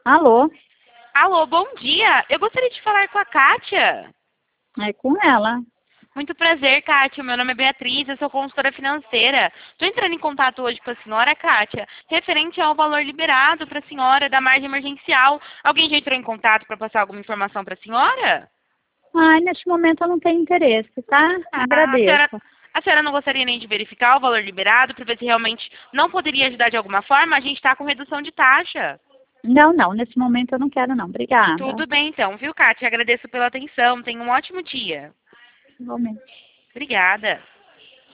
Alô? Alô, bom dia. Eu gostaria de falar com a Kátia. É com ela. Muito prazer, Kátia. Meu nome é Beatriz, eu sou consultora financeira. Estou entrando em contato hoje com a senhora, Kátia, referente ao valor liberado para a senhora da margem emergencial. Alguém já entrou em contato para passar alguma informação para a senhora? Ai, neste momento eu não tenho interesse, tá? Ah, Agradeço. a senhora não gostaria nem de verificar o valor liberado para ver se realmente não poderia ajudar de alguma forma? A gente está com redução de taxa. Não, não, nesse momento eu não quero não. Obrigada. Tudo bem então, viu, Kátia? Agradeço pela atenção. Tenha um ótimo dia. Igualmente. Obrigada.